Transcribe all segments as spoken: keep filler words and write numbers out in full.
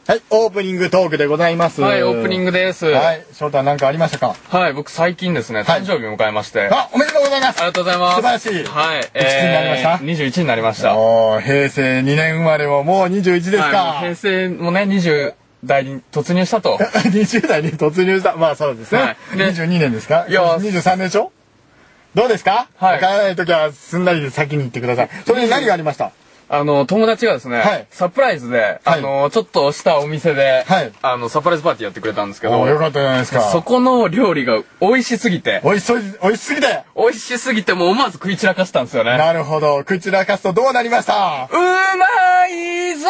はい、オープニングトークでございます。 はい、オープニングです。 はい、翔太何かありましたか？ はい、僕最近ですね、誕生日を迎えまして。 あ、おめでとうございます。 ありがとうございます。 素晴らしい。 はい、 いくつになりました？ にじゅういちになりました。 おー、平成にねん生まれももうにじゅういちですか？ はい、平成もね、にじゅう代に突入したと。 にじゅう代に突入した。まあそうですね。はい、にじゅうにねんですか？いや、にじゅうさんねんでしょ？どうですか？はい。わからないときはすんなりで先に言ってください。それに何がありました？ あの、友達がですね、はい、サプライズで、あの、はい、ちょっとしたお店で、はい、あの、サプライズパーティーやってくれたんですけど、 よかったじゃないですか。 そこの料理が美味しすぎて、 美味しそう、美味しすぎて美味しすぎて、もう思わず食い散らかしたんですよね。 なるほど。食い散らかすとどうなりました？ うまいぞ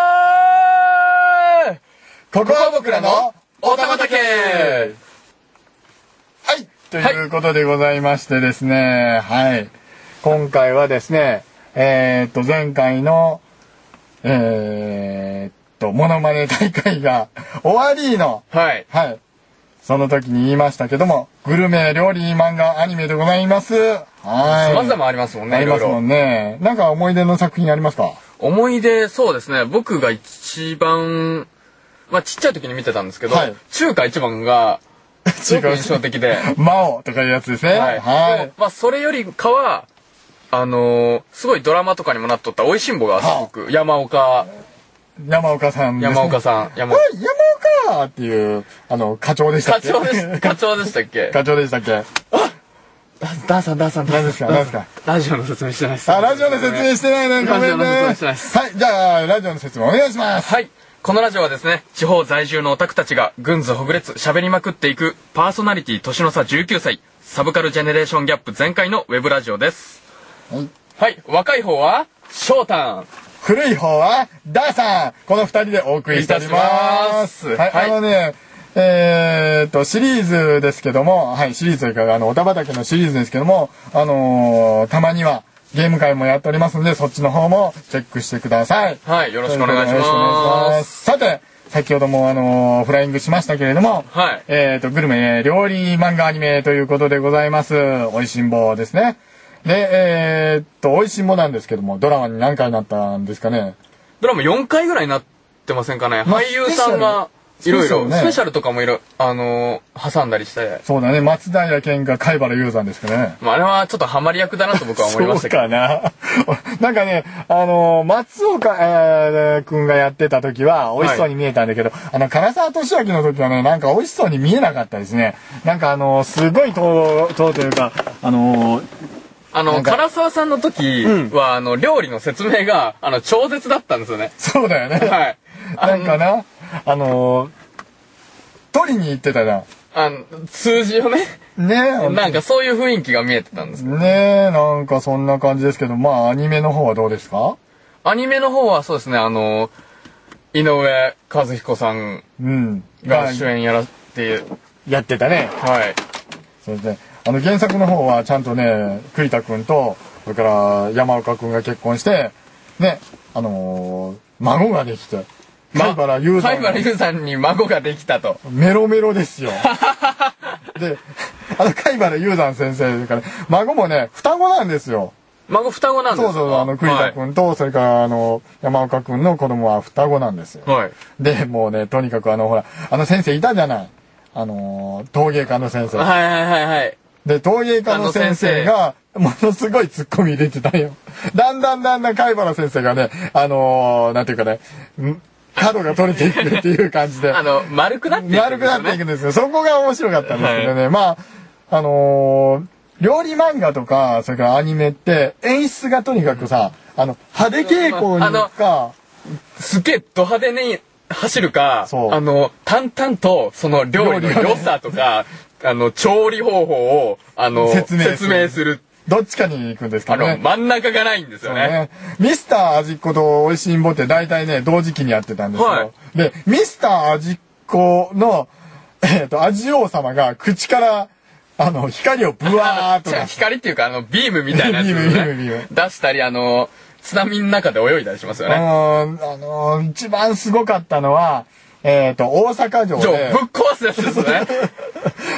ー！ ここは僕らのおたまたけ！はい、ということでございましてですね、はい。今回はですね、えー、っと、前回の、えー、っと、モノマネ大会が終わりの、 はい。 はい。その時に言いましたけども、グルメ、料理、漫画、アニメでございます。はい。 様々ありますもんね。 ありますもんね。なんか思い出の作品ありますか？ 思い出、そうですね。僕が一番、まあちっちゃい時に見てたんですけど、はい、中華一番が、すごく印象的で。 マオとかいうやつですね。はい。はい、 まあそれよりかは、あのー、すごいドラマとかにもなっとったおいしんぼがすごく、山岡。 山岡さんですね。 山岡さん。 山岡。山岡っていう、あの、課長でしたっけ？ 課長です。課長でしたっけ？ 課長でしたっけ？あダーさん、ダーさん、 何ですか？何ですか？ ラジオの説明してないです。 あ、ラジオの説明してないね。ごめんね。はい、じゃあ、ラジオの説明お願いします。 はい。このラジオはですね、地方在住のオタクたちがぐんずほぐれつ喋りまくっていくパーソナリティ年の差じゅうきゅうさい、サブカルジェネレーションギャップ全開のウェブラジオです。はい。はい、若い方は翔太、 古い方はダーさん、この二人でお送りしております。はい、はい、あのね、えー、っとシリーズですけども、はい、シリーズというかあのおたばたけのシリーズですけども、あのー、たまにはゲーム会もやっておりますので、そっちの方もチェックしてください。 はい、よろしくお願いします。 さて、先ほどもあのー、フライングしましたけれども、はい、えー、っとグルメ、料理、漫画、アニメということでございます。おいしんぼですね。で、えー、っと、美味しいもなんですけども、ドラマに何回なったんですかね？ ドラマよんかいぐらいなってませんかね？俳優さんがいろいろ、スペシャルとかもいろ、あのー、挟んだりして。 そうだね、松平健が貝原雄山ですかね。 まあ、あれはちょっとハマり役だなと僕は思いましたけど。 そうかな。なんかね、あのー、松岡、えー、くんがやってた時は美味しそうに見えたんだけど、はい、あの、唐沢俊明の時はね、なんか美味しそうに見えなかったですね。なんかあのー、すごいと、とというか、あのー、 あの、唐沢さんの時は、うん、あの、料理の説明が、あの、超絶だったんですよね。 そうだよね。 はい。 なんかな、あのー、取りに行ってたじゃん。 あの、数字をね。 ねえ。 なんかそういう雰囲気が見えてたんですけど。 ねえ、なんかそんな感じですけど、まあ、アニメの方はどうですか？ アニメの方はそうですね、あの、井上和彦さんが主演やらって、 うん、やってたね。 はい。 そうですね。あの原作の方はちゃんとね、栗田くんと、それから山岡くんが結婚して、ね、あのー、孫ができて、貝原雄山。 貝原雄山に孫ができたと。 メロメロですよ。で、あの貝原雄山先生から、孫もね、双子なんですよ。 孫双子なんですか？ そうそう、あの、栗田くんと、はい、それから、あの、山岡くんの子供は双子なんですよ。 はい。 で、もうね、とにかくあの、ほら、あの先生いたじゃない。あのー、陶芸家の先生。 はいはいはいはい。 で、陶芸家の先生が、ものすごいツッコミ入れてたよ。だんだんだんだん貝原先生がね、あのー、なんていうかね、角が取れていくっていう感じで。 あの、丸くなっていくんですよね。 丸くなっていくんですよ。そこが面白かったんですけどね。はい、まあ、あのー、料理漫画とか、それからアニメって、演出がとにかくさ、あの、派手傾向に行くか、 すげえド派手に走るか、あの、淡々と、その料理の良さとか、あの、調理方法を、あの、説明説明する。 どっちかに行くんですかね。 あの、真ん中がないんですよね。ね、 ミスター味っ子と美味しいんぼって大体ね、同時期にやってたんですよ。はい、で、ミスター味っ子の、えっと、味王様が口から、あの、光をブワーっと。 光っていうか、あの、ビームみたいなやつを、ね、出したり、あの、津波の中で泳いだりしますよね。 あのー、あのー、一番すごかったのは、えっと、大阪城で。 ぶっ壊すやつですね。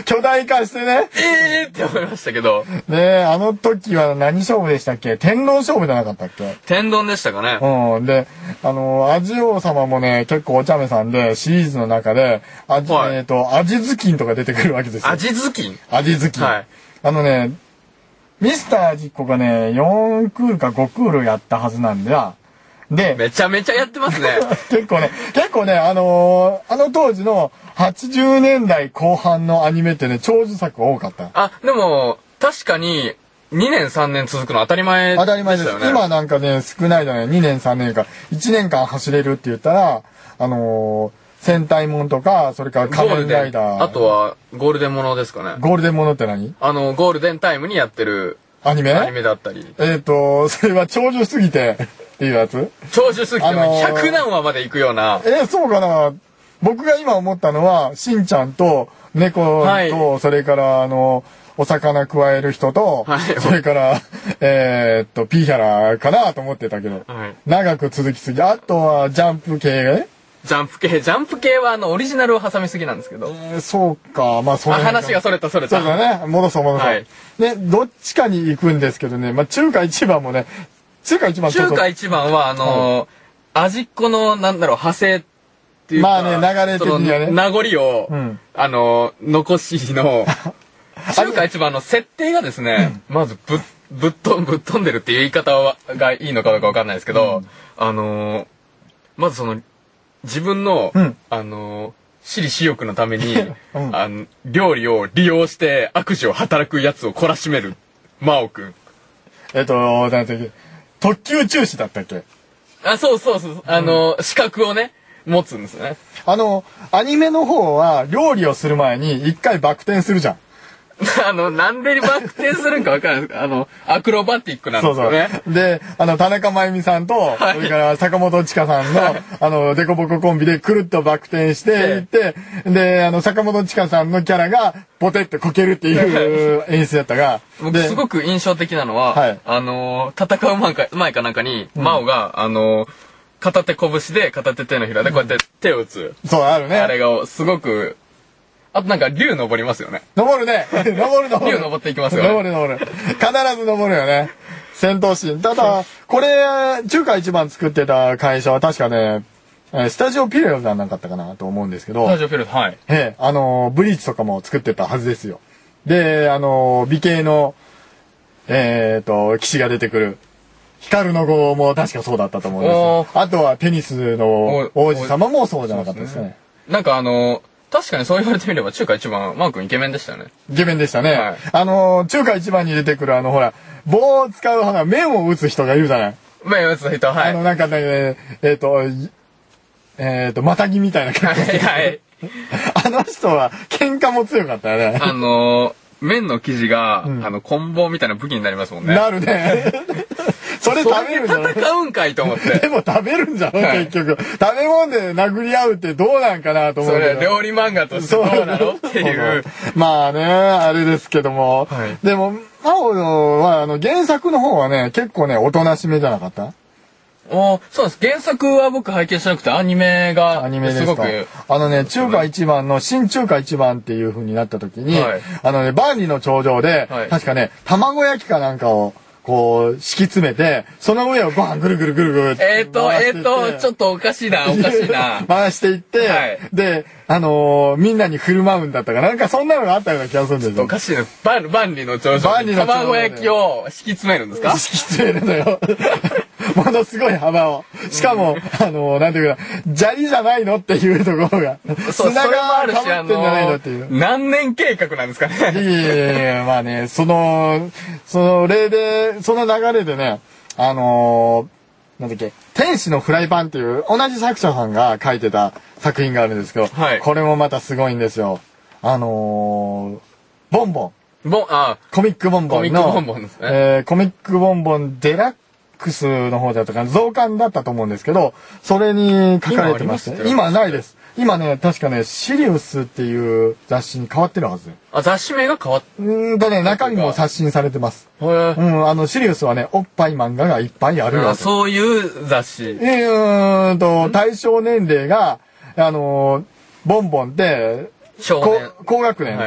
巨大化してね。 えーって思いましたけど。 ねあの時は何勝負でしたっけ？天丼勝負じゃなかったっけ？ 天丼でしたかね。 うん。で、あの、味王様もね、結構お茶目さんで、シリーズの中で、味、はい、えっと、味頭巾とか出てくるわけですよ。 味頭巾？ 味頭巾。はい。あのね、ミスター味っ子がね、よんクールかごクールやったはずなんだ。で、 めちゃめちゃやってますね。 結構ね、結構ね、あのー、あの当時のはちじゅうねんだいこう半のアニメってね、長寿作が多かった。 あ、でも、確かに、にねんさんねん続くの当たり前ですよね。 当たり前です。今なんかね、少ないのね、にねんさんねんか、いちねんかん走れるって言ったら、あのー、戦隊もんとか、それから仮面ライダー。 あとは、ゴールデンものですかね。 ゴールデンものって何？ あの、ゴールデンタイムにやってる、 アニメ？ アニメだったり。 えっと、それは長寿すぎて、っていうやつ？ 長寿すぎてもひゃくなんわまで行くような。 えー、そうかな。僕が今思ったのは、しんちゃんと猫と、はい、それからあの、お魚加える人と、はい、それから、えー、っと、ピーヒャラかなと思ってたけど、はい、長く続きすぎ。あとはジャンプ系？ ジャンプ系、ジャンプ系はあの、オリジナルを挟みすぎなんですけど。 えー、そうか、まあそう。 話がそれたそれた。 そうだね。戻そう戻そう。はい、ね、どっちかに行くんですけどね、まあ中華一番もね、中華一番中華一番は、あのー、味っ子の、なんだろう、派生っていうか、 まあね、流れ的にはね。 名残を、うん、あのー、残しの、中華一番の設定がですね、まずぶ、ぶっと、ぶっ飛んでるっていう言い方はがいいのかどうかわかんないですけど、うん、あのー、まずその、自分の、うん、あのー、私利私欲のために、うん、あの、料理を利用して悪事を働くやつを懲らしめる、真央くん。 えっと、なんていう特級中士だったっけ？ あ、そうそうそう。あの、うん、資格をね、持つんですね。 あの、アニメの方は料理をする前に一回バク転するじゃん。 あの、なんでバク転するんかわからないですあの、アクロバティックなんですよね。 そうそう。で、あの、田中真由美さんと、はい、それから坂本千佳さんの、はい、あの、デコボココンビでくるっとバク転していって、で、あの、坂本千佳さんのキャラが、ポテッとこけるっていう演出だったが、 僕すごく印象的なのは、はい、あの、戦う前か前かなんかに、うん、真央が、あの、片手拳で片手手のひらでこうやって手を打つ。 そう、あるね。 あれが、すごく、あとなんか竜登りますよね。 登るね。登る登る。 竜登っていきますよね。 登る登る。必ず登るよね。戦闘シーン。ただ、これ、中華一番作ってた会社は確かね、スタジオピレロじゃなかったかなと思うんですけど。 スタジオピレロ、はい。 ええ、あの、ブリーチとかも作ってたはずですよ。で、あの、美形の、えっと、騎士が出てくる。光の子も確かそうだったと思うんですよ。あとはテニスの王子様もそうじゃなかったですね。 なんかあの、確かにそう言われてみれば中華一番、マー君イケメンでしたよね。 イケメンでしたね。はい、あの、中華一番に出てくるあの、ほら、棒を使う花、面を打つ人がいるじゃない。 面を打つ人、はい。 あの、なんかね、えっと、えっと、またぎみたいな感じ。 はいはい。 あの人は喧嘩も強かったよね。 あのー、麺の生地が、うん、あの、棍棒みたいな武器になりますもんね。 なるね。それ食べるんじゃない？ 戦うんかいと思って。 でも食べるんじゃん、はい、結局。食べ物で殴り合うってどうなんかなと思うけど。 それ、料理漫画としてどうなのっていう。 まあね、あれですけども。はい、でも、真央は、あの、原作の方はね、結構ね、おとなしめじゃなかった？ おそうです。原作は僕拝見しなくて、アニメが、 アニメですごく。あのね、中華一番の、新中華一番っていう風になった時に、はい、あのね、万里の長城で、はい、確かね、卵焼きかなんかを、こう、敷き詰めて、その上をご飯ぐるぐるぐるぐるえっと、えっと、ちょっとおかしいな、おかしいな。 回していって、はい、で、あのー、みんなに振る舞うんだったかな。なんかそんなのがあったような気がするんですよ。 おかしいな。万里の長城に卵焼きを敷き詰めるんですか？ 敷き詰めるのよ。ものすごい幅を。しかも、あのー、なんていうか、砂利じゃないのっていうところが。 そう、砂がかぶってんじゃないのっていう。何年計画なんですかね。 いやいやいや、まあね、その、その例で、その流れでね、あのー、なんだっけ、天使のフライパンっていう、同じ作者さんが書いてた作品があるんですけど、はい、これもまたすごいんですよ。あのー、ボンボン。ボン、あコミックボンボンの、 コミックボンボンですね。 えー、コミックボンボンデラックスの方だったかな、増刊だったと思うんですけど、それに書かれてまして、今, 今ないです。今ね、確かね、シリウスっていう雑誌に変わってるはず。 あ、雑誌名が変わっうんとね、中身も刷新されてます。うん、あの、シリウスはね、おっぱい漫画がいっぱいあるよ。 そういう雑誌。 うーんと、対象年齢が、あの、ボンボンって、 少年高学年。はい、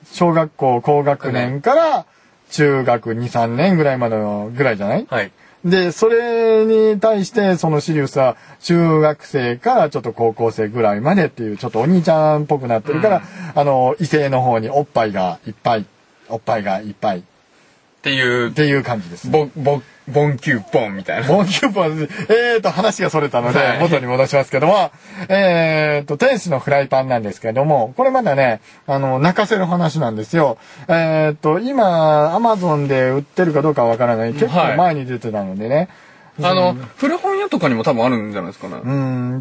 小学校高学年から中学に、さんねんぐらいまでのぐらいじゃない？ はい。 で、それに対して、そのシリウスは、中学生からちょっと高校生ぐらいまでっていう、ちょっとお兄ちゃんっぽくなってるから、うん、あの、異性の方におっぱいがいっぱい、おっぱいがいっぱい。 っていう。 っていう感じです、 ね。ボ、ボ、ボンキューポンみたいな。 ボンキューポン、えーと、話がそれたので、元に戻しますけども、えーと、天使のフライパンなんですけども、これまだね、あの、泣かせる話なんですよ。えーと、今、アマゾンで売ってるかどうかわからない。結構前に出てたのでね。 はい、あの、古本屋とかにも多分あるんじゃないですかね。 うん、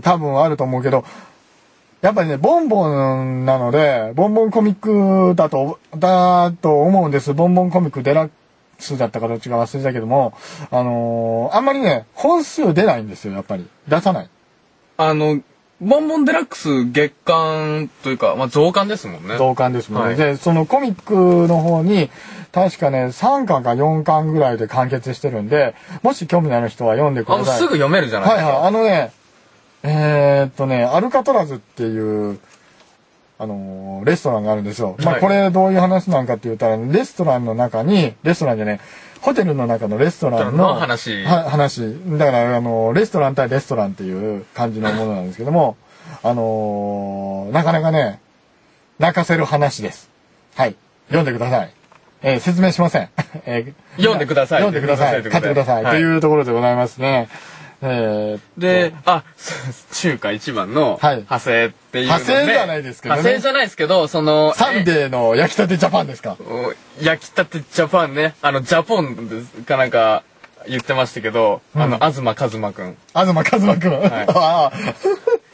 多分あると思うけど、やっぱりね、ボンボンなので、ボンボンコミックだと、だと思うんです。ボンボンコミックデラッ数だったかどっちか忘れたけども、あのー、あんまりね、本数出ないんですよ、やっぱり。出さない。 あの、ボンボンデラックス月刊というか、まあ、増刊ですもんね。 増刊ですもんね。 はい、 で、そのコミックの方に、確かね、さんかんかよんかんぐらいで完結してるんで、もし興味のある人は読んでください。 あ、すぐ読めるじゃないですか。 はいはい。あのね、えー、っとね、アルカトラズっていう、あのー、レストランがあるんですよ。まあ、これどういう話なんかって言ったら、レストランの中に、レストランじゃね、ホテルの中のレストランの話。 は話。だから、あのー、レストラン対レストランっていう感じのものなんですけども、あのー、なかなかね、泣かせる話です。はい。読んでください。えー、説明しません。 えー、読んでください。 読んでください。買ってください。というところでございますね。 えー、で、あ、中華一番の派生っていうので、はい、 派生じゃないですけどね。 派生じゃないですけど、その、 サンデーの焼きたてジャパンですか？ 焼きたてジャパンね。あの、ジャポンですかなんか言ってましたけど、うん、あの、東和馬くん。 東和馬くん。はい、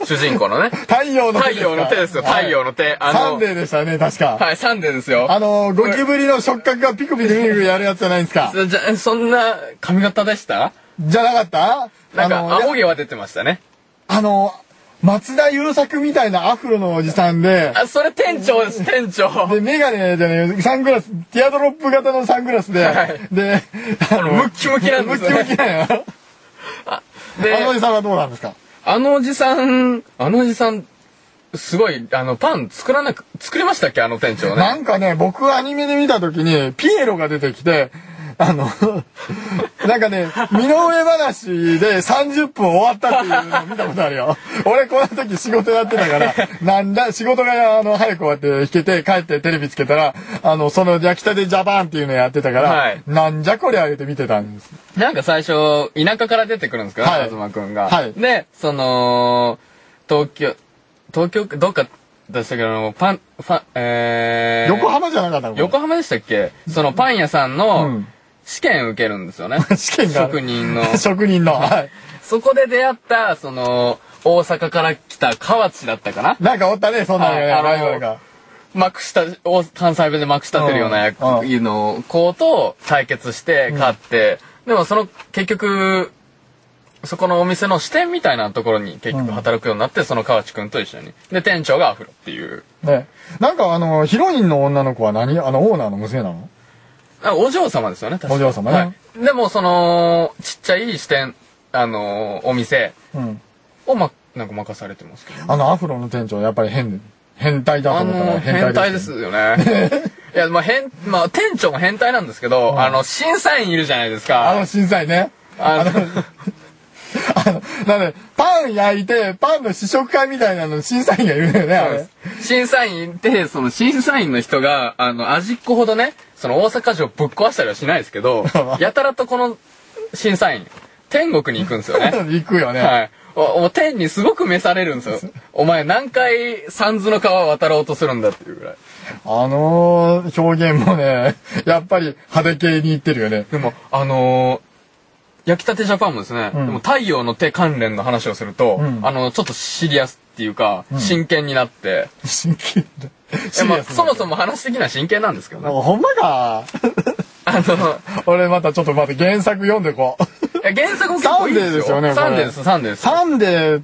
主人公のね。 太陽の手ですか？ 太陽の手ですよ、太陽の手。はい、 あのサンデーでしたね、確か。 はい、サンデーですよ。 あの、ゴキブリの触覚がピクピクピクピクやるやつじゃないですか。 じゃ、そんな髪型でした？ じゃなかった？ なんか、青毛は出てましたね。 あの、松田優作みたいなアフロのおじさんで。 あ、それ店長です、店長。 で、メガネじゃね、サングラス、ティアドロップ型のサングラスで。はい、で、 あの、ムッキムキなんですよ、ね。 ムッキムキなんや。あ、で、あのおじさんはどうなんですか？ あのおじさん、あのおじさん、すごい、あの、パン作らなく、作りましたっけあの店長ね。 なんかね、僕アニメで見た時に、ピエロが出てきて、あの、なんかね、身の上話でさんじゅっぷん終わったっていうのを見たことあるよ。俺この時仕事やってたから、なんだ、仕事があの、早く終わって弾けて帰ってテレビつけたら、あの、その焼きたてジャパンっていうのやってたから、はい、なんじゃこりゃ言って見てたんです。 なんか最初、田舎から出てくるんですか、はい、東くんが。はい、で、その、東京、東京、どっか、でしたけど、パン、ファ、えー、横浜じゃなかったの？ 横浜でしたっけ？そのパン屋さんの、うん試験受けるんですよね。 試験が職人の。 職人の。はい。 そこで出会った、その、大阪から来た河内だったかななんかおったね、そんなのね。 あの、まくした、関西弁でまくしたてるような役の子と対決して勝って、うん、でもその、結局、そこのお店の支店みたいなところに結局働くようになって、うん、その河内くんと一緒に。で、店長がアフロっていう。 ね。なんかあの、ヒロインの女の子は何あの、オーナーの娘なの？ お嬢様ですよね、確かお嬢様ね。 はい、でも、その、ちっちゃい支店、あのー、お店を、ま、なんか任されてますけど、ね、 あの、アフロの店長、やっぱり変、変態だと思ったら変態です、ね。変態ですよね。いや、まあ、変、まあ、店長も変態なんですけど、うん、あの、審査員いるじゃないですか。 あの、審査員ね。あの、あの、なんで、パン焼いて、パンの試食会みたいなの審査員がいるんだよね、あれ。 審査員って、その審査員の人が、あの、味っ子ほどね、その大阪城ぶっ壊したりはしないですけど、やたらとこの審査員、天国に行くんですよね。 行くよね。 はい。お、お天にすごく召されるんですよ。お前何回三途の川渡ろうとするんだっていうぐらい。 あのー、表現もね、やっぱり派手系に行ってるよね。 でも、あのー、焼きたてジャパンもですね、うん、でも太陽の手関連の話をすると、うん、あの、ちょっとシリアスっていうか、うん、真剣になって。 真剣だ。 まあ、そもそも話的には真剣なんですけどね。 ほんまか。あの、俺またちょっと待って、原作読んでこう。 いや、原作も結構いいですよ。 サンデーですよね。 サンデーです、サンデーです。 サンデーって、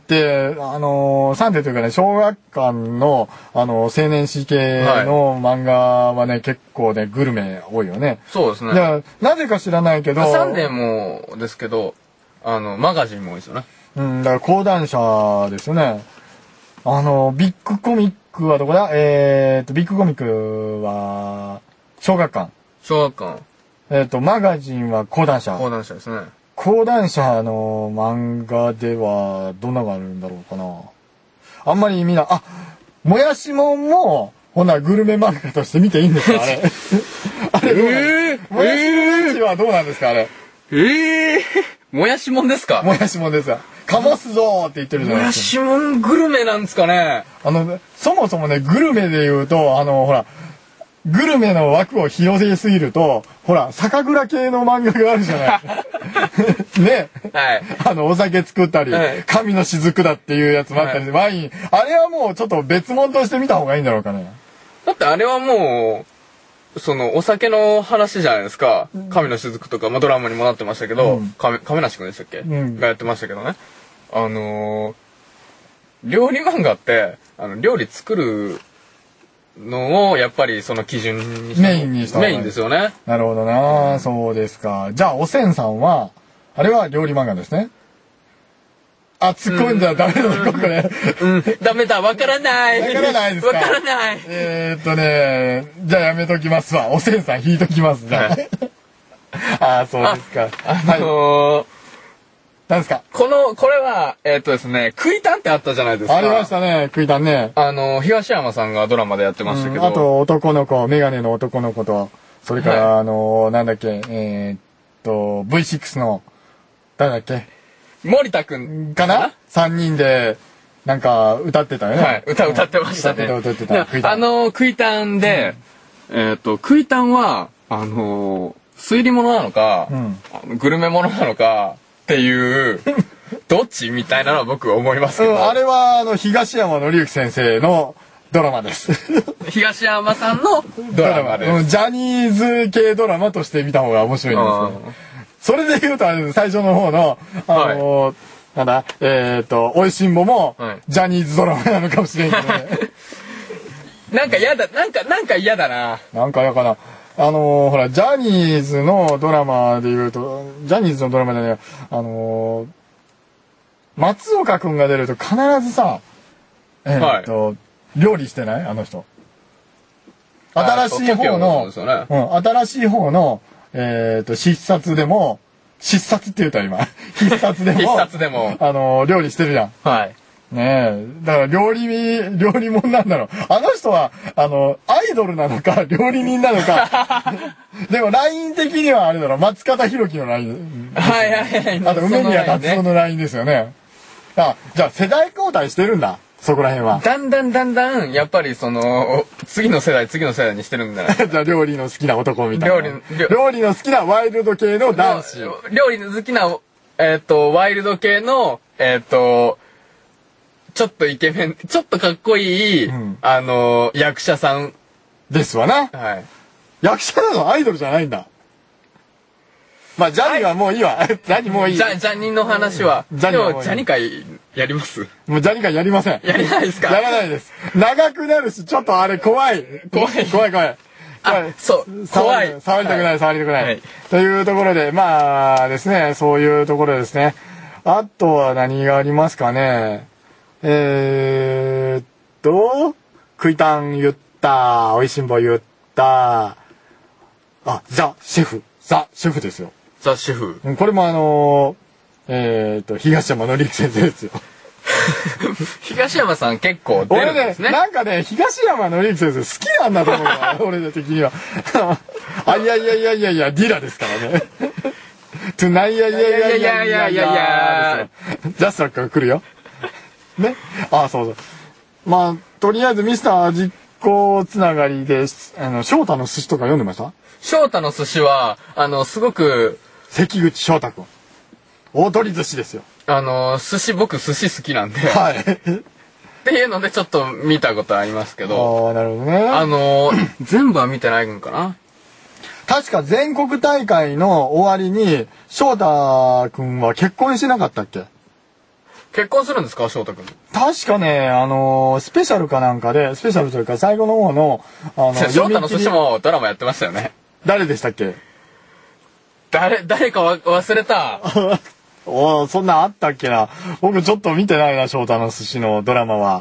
あのー、サンデーというかね、小学館の、あの、青年誌系の漫画はね、はい、結構ね、グルメ多いよね。 そうですね。 だから、なぜか知らないけど。 サンデーもですけど、あの、マガジンも多いですよね。 うん、だから講談社ですよね。 あの、ビッグコミックはどこだえーと、ビッグコミックは、小学館。 小学館。 えーと、マガジンは講談社。 講談社ですね。 講談社の漫画では、どんなのがあるんだろうかな。あんまりみんな、あ、もやしもんも、ほな、グルメ漫画として見ていいんですかあれ。あれ、えー、もやしもんちはどうなんですかあれ。 ええー、もやしもんですかもやしもんですよ。かもすぞーって言ってるじゃないですか。 もやしもんグルメなんですかね。 あの、そもそもね、グルメで言うと、あの、ほら、グルメの枠を広げすぎると、ほら、酒蔵系の漫画があるじゃない。ね。 はい。 あの、お酒作ったり、はい、神の雫だっていうやつもあったり、はい、ワイン。あれはもうちょっと別物として見た方がいいんだろうかね。 だってあれはもう、その、お酒の話じゃないですか。うん、神の雫とか、まあ、ドラマにもなってましたけど、うん、亀、亀梨くんでしたっけ、うん、がやってましたけどね。あのー、料理漫画って、あの、料理作る、のをやっぱりその基準にしてメインにしたメインですよね。 なるほどな、うん、そうですか。じゃあおせんさんはあれは料理漫画ですね。あ、突っ込んじゃダメだこれ。 うん、ダメだ、わからない。 わからないですか。 わからない。 えー、っとね、じゃあやめときますわ。おせんさん引いときますじゃあ。あ、そうですか。 あ、あのー、 何ですかこの、これは、えー、っとですね、食いたんってあったじゃないですか。 ありましたね、食いたんね。 あの、東山さんがドラマでやってましたけど。 うん、あと、男の子、メガネの男の子と、それから、はい、あの、なんだっけ、えー、っと、ブイシックス の、誰だっけ森田くんかな ?さん 人で、なんか、歌ってたよね。 はい、歌、歌ってましたね。 歌ってた、歌ってた。 あの、食いたんで、うん、えー、っと、食いたんは、あの、推理物なのか、うん、グルメ物なのか、っていう、どっちみたいなのは僕は思いますけど。 うん、あれは、あの、東山紀之先生のドラマです。 東山さんのドラマです。 うん、ジャニーズ系ドラマとして見た方が面白いんですよ。それで言うと、最初の方の、あのー、はい、なんだ、えっ、ー、と、おいしんぼも、はい、ジャニーズドラマなのかもしれんけどね。 なんか嫌だ、なんか、なんか嫌だな。 なんか嫌かな。あのー、ほら、ジャニーズのドラマで言うと、ジャニーズのドラマでね、あのー、松岡くんが出ると必ずさ、えー、っと、はい、料理してないあの人。新しい方の、ね、うん、新しい方の、えー、っと、必殺でも、必殺って言うた今。必殺でも、 必殺でも、 あのー、料理してるじゃん。 はい。 ねえ。だから料理、料理もんなんだろう。あの人は、あの、アイドルなのか、料理人なのか。でも、ライン的にはあれだろう、松方弘樹のライン。 はいはいはい。 あと、梅宮達夫のラインですよね。あ、じゃあ、世代交代してるんだ。そこら辺は。 だんだんだんだん、やっぱりその、次の世代、次の世代にしてるんだな。 じゃあ、料理の好きな男みたいな。 料理、 料理の好きなワイルド系の男子。 料理の好きな、えっと、ワイルド系の、えっと、ちょっとイケメン、ちょっとかっこいい、うん、あの、役者さん。 ですわな。 はい。 役者なのアイドルじゃないんだ。まあ、ジャニーはもういいわ。ジャニーもういい。 ジャ、ジャニーの話は。ジャニーは。ジャニー会やりますもうジャニー会やりません。 やりないですかやらないです。長くなるし、ちょっとあれ怖い。 怖い。 怖い怖い。 あ、そう。怖い。 触りたくない、触りたくない。というところで、まあですね、そういうところですね。あとは何がありますかね。えーっと、食いたん言った、おいしんぼ言った、あ、ザ・シェフ、ザ・シェフですよ。 ザ・シェフ。 これもあのー、えーっと、東山紀之先生ですよ。 東山さん結構出るんですね。 俺ね、なんかね、東山紀之先生好きなんだと思うわ、俺の的には。あ、いやいやいやいやいや、ディラですからね。トゥナイヤイヤイヤイヤイヤイヤイヤジャスラックが来るよ。ね。ああ、そうそう。まあ、とりあえずミスター実行つながりで、あの、翔太の寿司とか読んでました？ 翔太の寿司は、あの、すごく、 関口翔太くん。大鳥寿司ですよ。 あの、寿司、僕寿司好きなんで。 はい。 っていうのでちょっと見たことありますけど。 ああ、なるほどね。 あの、全部は見てないんかな。 確か全国大会の終わりに、翔太くんは結婚してなかったっけ？ 結婚するんですか翔太くん。 確かね、あのー、スペシャルかなんかで、スペシャルというか最後の方の、あの、 翔太の寿司もドラマやってましたよね。 誰でしたっけ？ 誰、誰かわ忘れた。 おー、そんなんあったっけな。僕ちょっと見てないな、翔太の寿司のドラマは。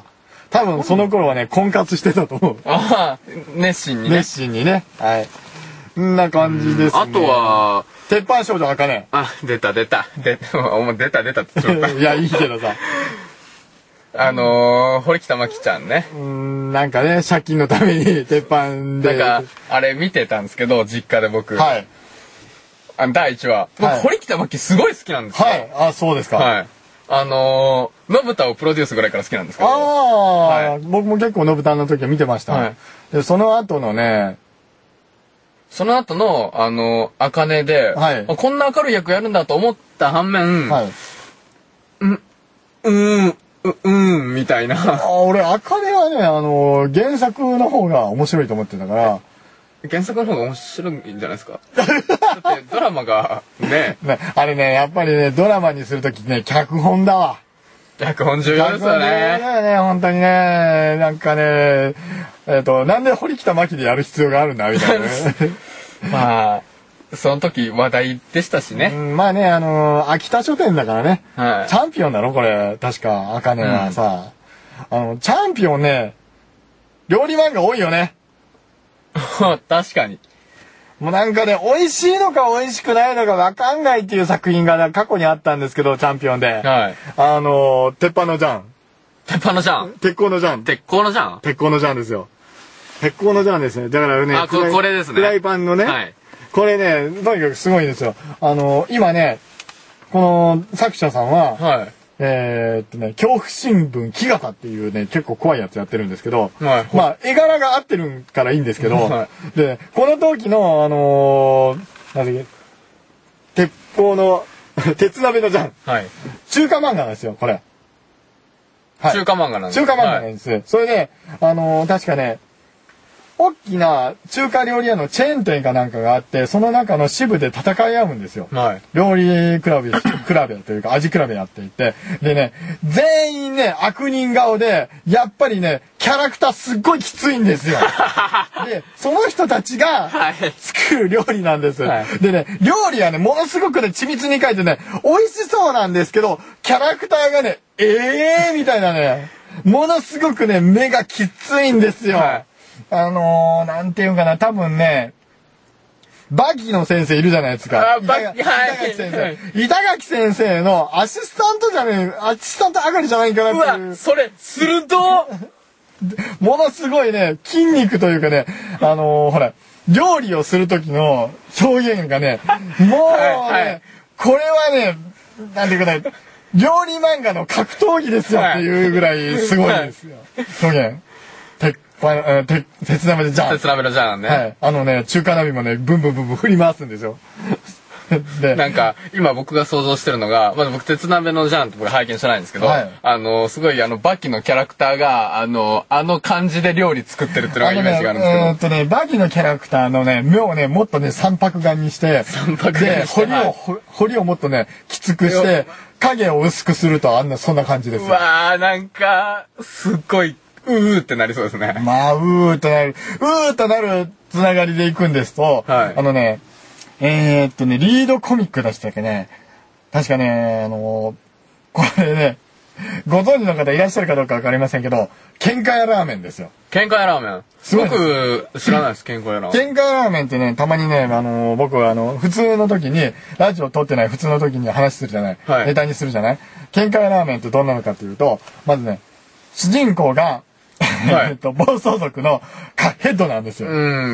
多分その頃はね、婚活してたと思う。 ああ、熱心にね。 熱心にね。はい。こんな感じですね。 あとは、 鉄板少女あかね。 あ、出た出た。出た、お前出た出たって言っちゃった。 いや、いいけどさ。 あのー、堀北真希ちゃんね。 うーん、なんかね、借金のために鉄板で。 なんか、あれ見てたんですけど、実家で僕。 はい。 あの、だいいちわ。僕、 はい、 堀北真希すごい好きなんですよ。 はい。あ、そうですか。 はい。あのー、のぶたをプロデュースぐらいから好きなんですけど。 ああ、 はい、 僕も結構のぶたの時は見てました。はい。で、その後のね、 その後の、あの、あかねで、はい、こんな明るい役やるんだと思った反面、はい、うん、うーん、う、うん、みたいな。 あ、俺、あかねはね、あのー、原作の方が面白いと思ってたから、 原作の方が面白いんじゃないですか。だってドラマがねね、あれね、やっぱりね、ドラマにするときね、脚本だわ。 脚本重要ですよね。 脚本重要だよね、本当にね。なんかね、えっと、なんで堀北真希でやる必要があるんだ、みたいなね。 まあ、その時話題でしたしね。 うん、まあね、あのー、秋田書店だからね。はい、チャンピオンだろ、これ。確か、あかねはさ、うん。あの、チャンピオンね、料理漫画多いよね。 確かに。 もうなんかね、美味しいのか美味しくないのかわかんないっていう作品が過去にあったんですけど、チャンピオンで。はい。あのー、鉄板のジャン。 鉄板のジャン。 鉄鋼のジャン。 鉄鋼のジャン。 鉄鋼のジャンですよ。鉄鋼のジャンですね。だからね、 あ、これ、これですね。 フライパンのね。はい。これね、とにかくすごいんですよ。あのー、今ね、この作者さんは、はい。えー、っとね、恐怖新聞木形っていうね、結構怖いやつやってるんですけど、はい、まあ、絵柄が合ってるからいいんですけど、はい、で、この時の、あのー、なんだっけ、鉄砲の、鉄鍋のジャン、はい、中華漫画なんですよ、これ。 はい、中華漫画なんです中華漫画なんです。はい、それで、あのー、確かね、大きな中華料理屋のチェーン店かなんかがあって、その中の支部で戦い合うんですよ。はい、料理比べ、比べというか味比べやっていて。でね、全員ね、悪人顔で、やっぱりね、キャラクターすっごいきついんですよ。で、その人たちが作る料理なんです。はい、でね、料理はね、ものすごくね、緻密に書いてね、美味しそうなんですけど、キャラクターがね、えーみたいなね、ものすごくね、目がきついんですよ。はい、あのー、なんていうかな、多分ね、バキの先生いるじゃないですか。 あ、バキ、はい。 板垣先生。板垣先生のアシスタントじゃねえ、アシスタント上がりじゃないかなっていう。 うわ、それ、鋭ものすごいね、筋肉というかね、あのー、ほら、料理をする時の表現がね、もうね、はいはい、これはね、なんていうかね、料理漫画の格闘技ですよっていうぐらいすごいですよ。表現。鉄鉄鍋でジャン。 鉄鍋のジャンね。 はい。あのね、中華鍋もね、ブンブンブンブン振り回すんですよ。 で、なんか、今僕が想像してるのが、まず僕鉄鍋のジャンって僕拝見してないんですけど、はい、あの、すごいあの、バキのキャラクターが、あの、あの感じで料理作ってるっていうのがイメージがあるんですけど。 えーっとね、バキのキャラクターのね、目をね、もっとね、三白眼にして、 三白眼で、彫りを、彫りをもっとね、きつくして、影を薄くすると、あんな、そんな感じですよ。 うわー、なんか、すっごい、うーってなりそうですね。 まあ、うーってなる。うーってなるつながりでいくんですと、はい、あのね、えー、っとね、リードコミックでしたっけね。確かね、あのー、これね、ご存知の方いらっしゃるかどうかわかりませんけど、喧嘩屋ラーメンですよ。 喧嘩屋ラーメンすごく知らないです、喧嘩屋ラーメン。 喧嘩屋ラーメンってね、たまにね、あのー、僕はあの、普通の時に、ラジオ撮ってない普通の時に話するじゃない。はい、ネタにするじゃない。喧嘩屋ラーメンってどんなのかっていうと、まずね、主人公が、はい、えっと、暴走族のヘッドなんですよ。 うん、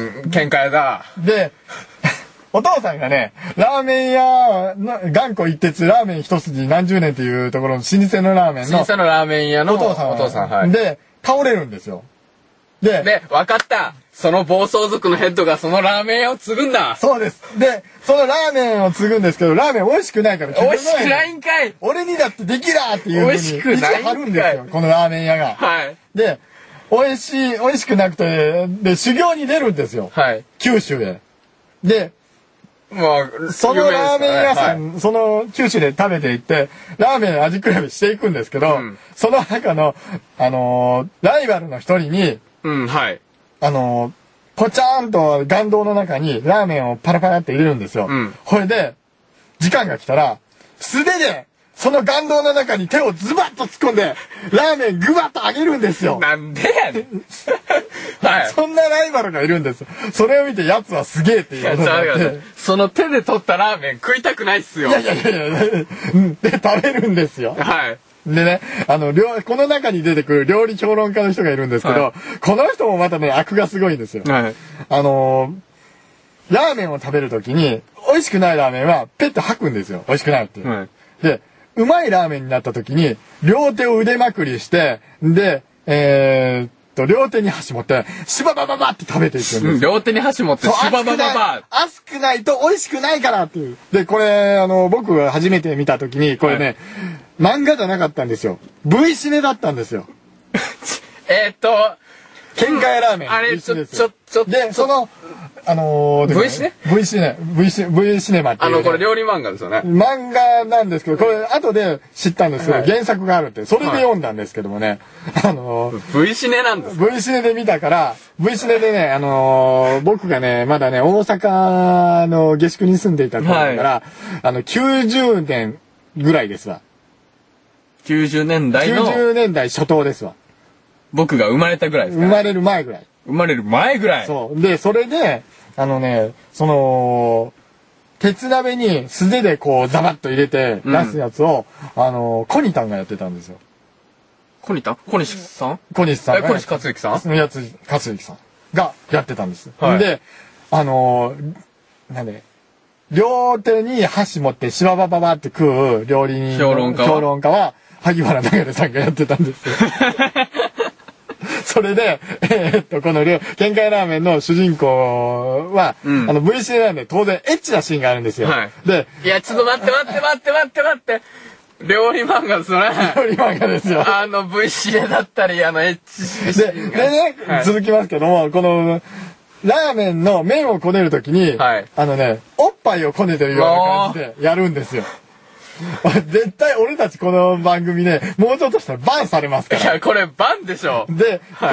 喧嘩屋だ。 で、お父さんがね、ラーメン屋の、頑固一徹、ラーメン一筋何十年っていうところの老舗のラーメンの。 老舗のラーメン屋のお父さん。 お父さん、はい。 で、倒れるんですよ。 で、で、わかった。その暴走族のヘッドがそのラーメン屋を継ぐんだ。 そうです。で、そのラーメンを継ぐんですけど、ラーメン美味しくないから。 美味しくないんかい。 俺にだってできらーっていうふうに。 美味しくないんかい。 張るんですよ、このラーメン屋が。 はい。 で、美味しい、美味しくなくて、で、修行に出るんですよ。はい。九州へ。で、 まあ、 そのラーメン屋さん、はい、その九州で食べていって、ラーメン味比べしていくんですけど、うん、その中の、あのー、ライバルの一人に、 うん、はい。 あのー、ぽちゃーんと岩洞の中にラーメンをパラパラって入れるんですよ。うん。これで、時間が来たら、素手で、 その岩洞の中に手をズバッと突っ込んで、ラーメングバッとあげるんですよ。 なんでやねん。はい。 そんなライバルがいるんです。それを見て奴はすげえっていうことになって。 その手で取ったラーメン食いたくないっすよ。 いやいやいやいや、で、食べるんですよ。 はい。 でね、あの、この中に出てくる料理評論家の人がいるんですけど、はい、この人もまたね、悪がすごいんですよ。はい。あのー、ラーメンを食べるときに、美味しくないラーメンはペッと吐くんですよ。美味しくないって。はい、で、うまいラーメンになったときに、両手を腕まくりして、で、えー、っと、両手に箸持って、シババババって食べていくんです。うん、 両手に箸持って、シババババ熱くないと美味しくないからっていう。で、これ、あの、僕が初めて見たときに、これね、はい、漫画じゃなかったんですよ。V シネだったんですよ。 えっと、 喧嘩屋ラーメン。 あれ、ちょ、ちょ、ちょ、 で、その、あのー、V シネ ?V シネ、V シネ、V シネマっていう、ね。 あの、これ料理漫画ですよね。 漫画なんですけど、これ後で知ったんですけど、はい、原作があるって、それで読んだんですけどもね。はい、あのー、V シネなんですか ?V シネで見たから、V シネでね、あのー、僕がね、まだね、大阪の下宿に住んでいた頃だから、はい、あの、きゅうじゅうねんぐらいですわ。 きゅうじゅうねんだいの。 きゅうじゅうねんだい初頭ですわ。 僕が生まれたぐらいですか、 生まれる前ぐらい。 生まれる前ぐらい。 そう。で、それで、あのね、その、鉄鍋に素手でこうザバッと入れて出すやつを、うん、あの、コニタンがやってたんですよ。 コニタン小西さん小西さん。 え、小西克幸さんやつ、克幸さんがやってたんです。はい、で、あの、なんで、両手に箸持ってシババババって食う料理人評論家は、 評論家は萩原流さんがやってたんですよ。それで、えー、っと、この、喧嘩屋ラーメンの主人公は、うん、あの、V シネなんで当然エッチなシーンがあるんですよ。はい、で、 いや、ちょっと待って待って待って待って待って。料理漫画ですよね。 料理漫画ですよ。 あの、V シネだったり、あの、エッチシーンが。で、でね、はい、続きますけども、この、ラーメンの麺をこねるときに、はい、あのね、おっぱいをこねてるような感じでやるんですよ。絶対俺たちこの番組ね、もうちょっとしたらバンされますから。 いや、これバンでしょ。 で、はい、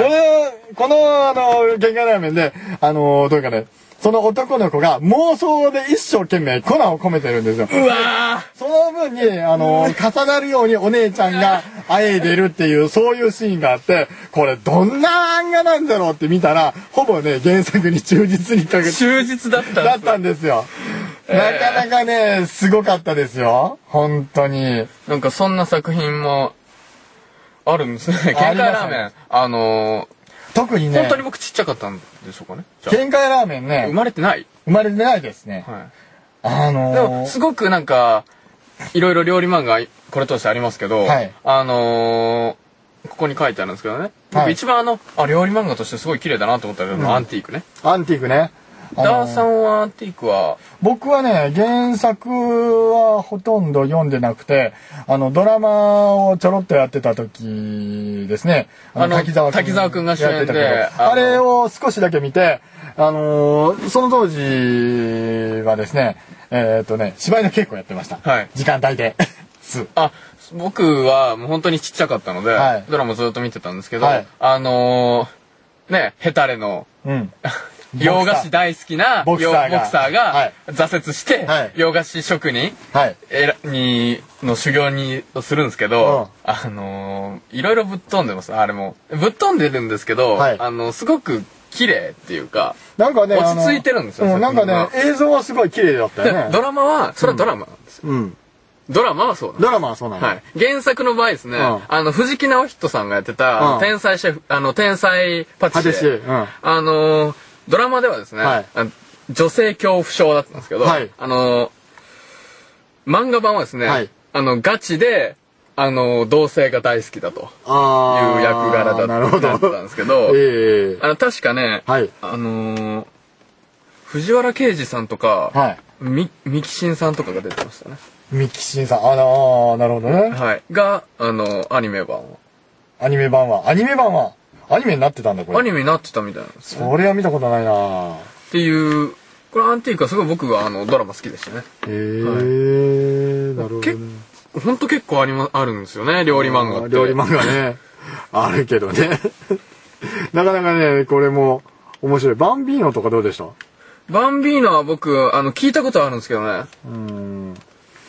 この、この、あの、喧嘩ラーメンで、あの、どういうかね、その男の子が妄想で一生懸命粉を込めてるんですよ。 うわその分に、あの、重なるようにお姉ちゃんがあえいでるっていう、そういうシーンがあって、これどんな漫画なんだろうって見たら、ほぼね、原作に忠実にかけて。 忠実だったんです。 だったんですよ。なかなかね、すごかったですよ。本当に。 なんかそんな作品もあるんですね。喧嘩ラーメン。あのー、 特にね。 本当に僕ちっちゃかったんでしょうかね。 喧嘩ラーメンね。 生まれてない生まれてないですね。はい。あのー、 でも、すごくなんか、いろいろ料理漫画、これとしてありますけど、はい、あのー、ここに書いてあるんですけどね。僕一番あの、あ、料理漫画としてすごい綺麗だなと思ったけど、うん、アンティークね。 アンティークね。 ダーさんはアンティークは僕はね、原作はほとんど読んでなくて、あの、ドラマをちょろっとやってた時ですね。 あの、滝沢くん。滝沢くんが主演で。 あ, あれを少しだけ見て、あのー、その当時はですね、えー、っとね、芝居の稽古やってました。はい。時間帯で。 あ、僕はもう本当にちっちゃかったので、はい、ドラマずっと見てたんですけど、はい、あのー、ね、ヘタレの、うん洋菓子大好きなボクサーが、ボクサーが挫折して、はい、洋菓子職人、はい、にの修行にするんですけど、うん、あのー、いろいろぶっ飛んでます。あれもぶっ飛んでるんですけど、はい、あのすごく綺麗っていうか、 なんかね落ち着いてるんですよ。 うん、なんかね映像はすごい綺麗だったよね。 ドラマはそれはドラマなんですよ。うん、ドラマはそうなんです。 ドラマはそうなんです。はい。 原作の場合ですね、うん、あの藤木直人さんがやってた、うん、天才シェフ、あの天才パティシエ、うん、あのー。ドラマではですね、はい、女性恐怖症だったんですけど、はい、あの漫画版はですね、はい、あのガチであの同性が大好きだという役柄だったんですけど、えー、あの確かね、はい、あのー、藤原啓治さんとか、はい、み三木真さんとかが出てましたね。 三木真さん、ああなるほどね。 はい。があのアニメ版は。 アニメ版はアニメ版は。アニメになってたんだこれ。 アニメになってたみたいなんですね。それは見たことないなっていう、これアンティークはすごい僕はあのドラマ好きでしたね。へえー、はい、なるほど、ね。 ほんと結構ありま、あるんですよね、料理漫画って。 料理漫画ね。あるけどね。なかなかね、これも面白い。バンビーノとかどうでした？ バンビーノは僕、あの、聞いたことあるんですけどね。 うん。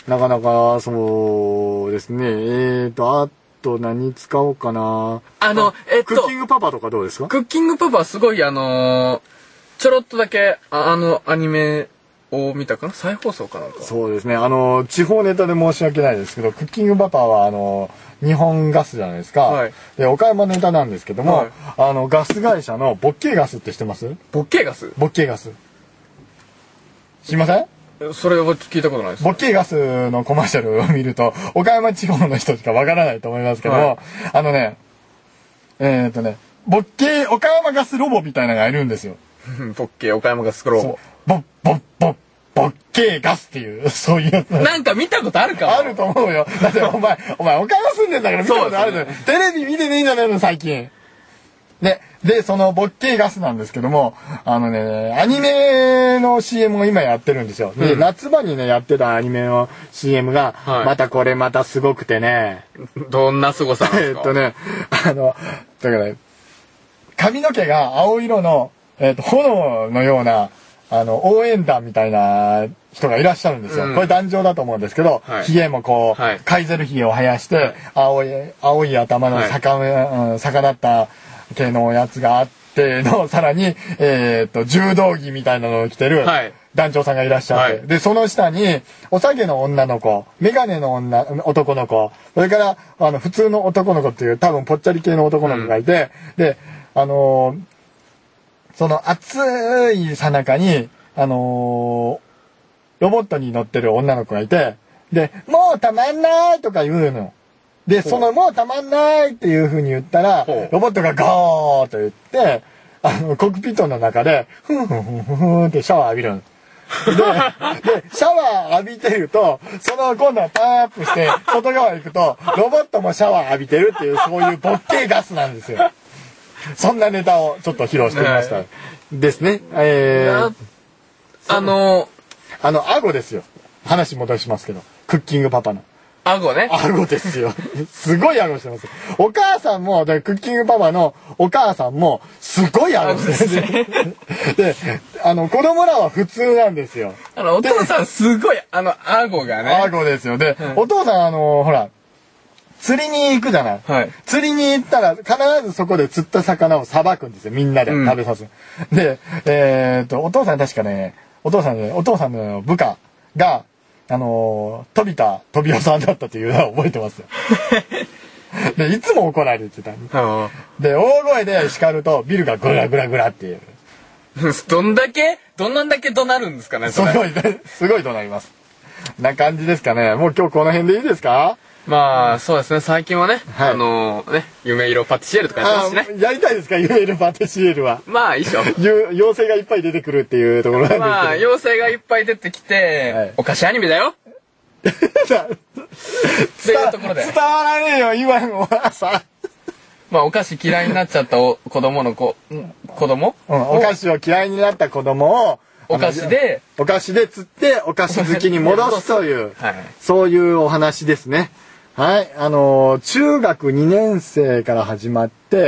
なかなか、そうですね。えーと、あと何使おうかな。 あの、えっと。 クッキングパパとかどうですか？ クッキングパパはすごい、あのー、ちょろっとだけ、あ, あの、アニメを見たかな？再放送かなんか。 そうですね。あの、地方ネタで申し訳ないですけど、クッキングパパは、あの、日本ガスじゃないですか。はい。で、岡山ネタなんですけども、はい、あの、ガス会社のボッケーガスって知ってます？ ボッケーガス？ ボッケーガス。知りません？ それを聞いたことないです。 ボッケーガスのコマーシャルを見ると、岡山地方の人しかわからないと思いますけども、はい、あのね、えー、っとね、ボッケー、岡山ガスロボみたいなのがいるんですよ。 ボッケー、岡山ガスロボ。 ボッ、ボッ、ボッ、ボッケーガスっていう、そういう。 なんか見たことあるかも。 あると思うよ。だってお前、お前岡山住んでんだから見たことあるのよ。ね、テレビ見てねえんじゃねえの、最近。で、で、そのボッケーガスなんですけども、あのね、アニメの シーエム を今やってるんですよ。で、うん、夏場にね、やってたアニメの シーエム が、はい、またこれまたすごくてね。 どんな凄さなんですか？ えっとね、あの、だから、ね、髪の毛が青色の、えっと、炎のような、あの、応援団みたいな人がいらっしゃるんですよ。うん、これ壇上だと思うんですけど、はい、髭もこう、はい、カイゼル髭を生やして、はい、青い、青い頭の逆、はい、逆立った系のやつがあっての、さらに、えっと、柔道着みたいなのを着てる、団長さんがいらっしゃって、はい、で、その下に、お下げの女の子、メガネの女、男の子、それから、あの、普通の男の子っていう、多分ぽっちゃり系の男の子がいて、うん、で、あのー、その暑いさなかに、あのー、ロボットに乗ってる女の子がいて、で、もうたまんないとか言うの。で、そのもうたまんないっていう風に言ったら、ロボットがゴーと言って、あの、コックピットの中で、ふんふんふんふんふんってシャワー浴びるの。で、で、シャワー浴びてると、その今度はパワーアップして、外側行くと、ロボットもシャワー浴びてるっていう、そういうボッケーガスなんですよ。そんなネタをちょっと披露してみました。ね、ですね。えー、 あのー、 あの、アゴですよ。話戻しますけど。クッキングパパの。 アゴね。 アゴですよ。すごいアゴしてます。お母さんも、クッキングパパのお母さんも、すごいアゴしてますね。で、あの、子供らは普通なんですよ。 あの、お父さんすごい、あの、アゴがね。 アゴですよ。で、うん、お父さん、あの、ほら、釣りに行くじゃない、はい、釣りに行ったら必ずそこで釣った魚をさばくんですよ。みんなで食べさす。うん、で、えー、っと、お父さん確かね、お父さんね、お父さんの部下が、あのー、飛田飛雄さんだったというのは覚えてますよ。で、いつも怒られてたんで。で、大声で叱るとビルがグラグラグラっていう。 どんだけどんなんだけ怒鳴るんですかね、 それ。すごい、すごい怒鳴ります。な感じですかね。もう今日この辺でいいですか？ まあ、そうですね。最近はね、はい、あのー、ね、夢色パティシエールとかやってますしね。 やりたいですか、夢色パティシエールは。 まあ、いいっしょ。 妖精がいっぱい出てくるっていうところなんですけど。 まあ、妖精がいっぱい出てきて、はい、お菓子アニメだよ。っていうところで。 伝わらねえよ、今のはさ。 まあ、お菓子嫌いになっちゃったお子供の子、子供、 うん、お菓子を嫌いになった子供を、 お菓子で、 お菓子で釣って、お菓子好きに戻すという、はい、そういうお話ですね。はい。あのー、中学にねん生から始まって、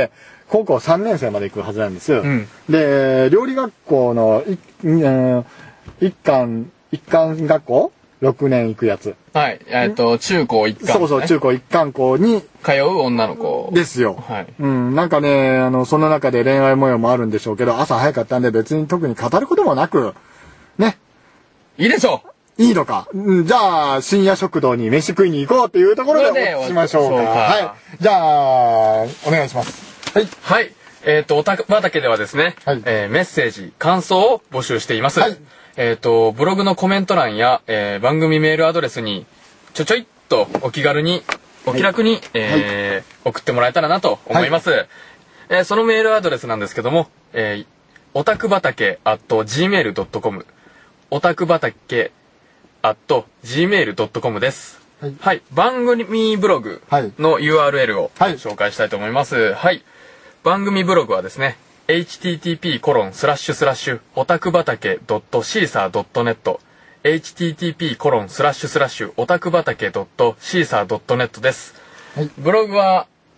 高校さんねん生まで行くはずなんです。うん、で、料理学校のい、うん、一貫、一貫学校ろくねん行くやつ。 はい。えっと、中高一貫、ね。 そうそう、中高一貫校に。 通う女の子。 ですよ。 はい。 うん。なんかね、あの、その中で恋愛模様もあるんでしょうけど、朝早かったんで別に特に語ることもなく、ね。 いいでしょう。 いいのか。うん、じゃあ、深夜食堂に飯食いに行こうっていうところでおしましょうか。はい。じゃあ、お願いします。 はい。はい。えっと、おた畑ではですね、はい、えー、メッセージ、感想を募集しています。はい。えっと、ブログのコメント欄や、えー、番組メールアドレスに、ちょちょいっとお気軽に、お気楽に、はい、えーはい、送ってもらえたらなと思います。はい、えー、そのメールアドレスなんですけども、えー、おたく畑 アットジーメールドットコム、おたく畑 アットジーメールドットコム です。はい、はい。番組ブログの ユーアールエル を紹介したいと思います。はい。はい、番組ブログはですね、エイチティーティーピーコロンスラッシュスラッシュオタク畑ドットシーサードットネット エイチティーティーピーコロンスラッシュスラッシュオタク畑ドットシーサードットネットです。はい、ブログは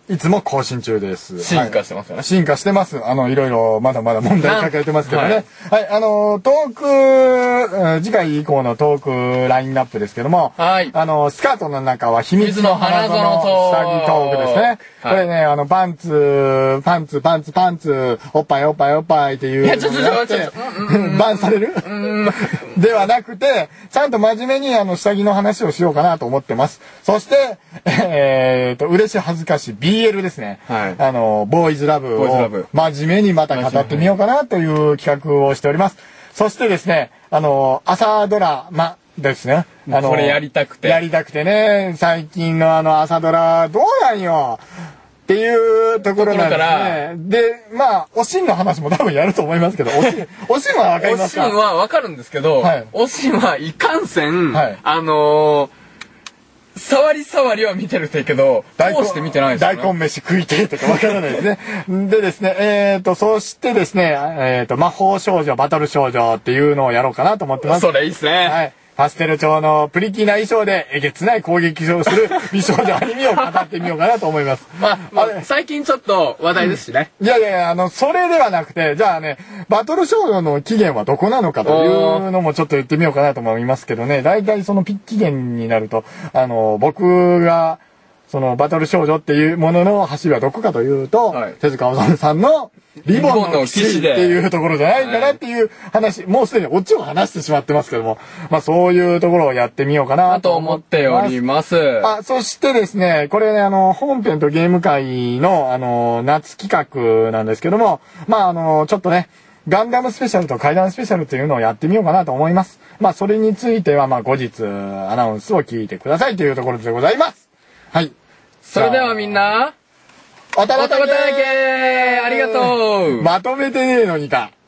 いつも更新中です。 進化してますよね。 はい、進化してます。あの、いろいろまだまだ問題抱えてますけどね。はい、はい、あの、トーク、次回以降のトークラインナップですけども、はい。あの、スカートの中は秘密の花園下着トークですね。はい、これね、あの、パンツ、パンツ、パンツ、パンツ、おっぱいおっぱいおっぱいっていう。いや、ちょっと待って。バンされるではなくて、ちゃんと真面目にあの、下着の話をしようかなと思ってます。そして、えーと、嬉しい恥ずかしい ビーエル ですね。はい。あの、ボーイズラブを真面目にまた語ってみようかなという企画をしております。そしてですね、あの、朝ドラマですね。あの、 これやりたくて。 やりたくてね、最近のあの朝ドラ、どうなんよっていうところなんですね。で、まあ、おしんの話も多分やると思いますけど、おしん、おしんはわかりますか？ おしんはわかるんですけど、はい、おしんはいかんせん、はい、あのー、触り触りは見てるけど、どうして見てないんですか、ね、 大根飯食いてえとかわからないですね。でですね、えっ、ー、と、そしてですね、えっ、ー、と、魔法少女、バトル少女っていうのをやろうかなと思ってます。 それいいっすね。 はい。パステル調のプリティな衣装でえげつない攻撃をする美少女アニメを語ってみようかなと思います。 まあ、まあ、最近ちょっと話題ですしね、 うん。いやいやいや、あの、それではなくて、じゃあね、バトル少女の起源はどこなのかというのもちょっと言ってみようかなと思いますけどね。大体その起源になると、あの、僕が、そのバトル少女っていうものの走りはどこかというと、はい、手塚治虫さんのリボンの騎士っていうところじゃないかなっていう話、はい、もうすでにオチを話してしまってますけども、まあそういうところをやってみようかなと思っております。 あ、そしてですね、これね、あの、本編とゲーム会の、あの、夏企画なんですけども、まああの、ちょっとね、ガンダムスペシャルと怪談スペシャルっていうのをやってみようかなと思います。まあそれについては、まあ後日アナウンスを聞いてくださいというところでございます。はい。 それではみんな、 おたばたけありがとう。 まとめてねえのにか。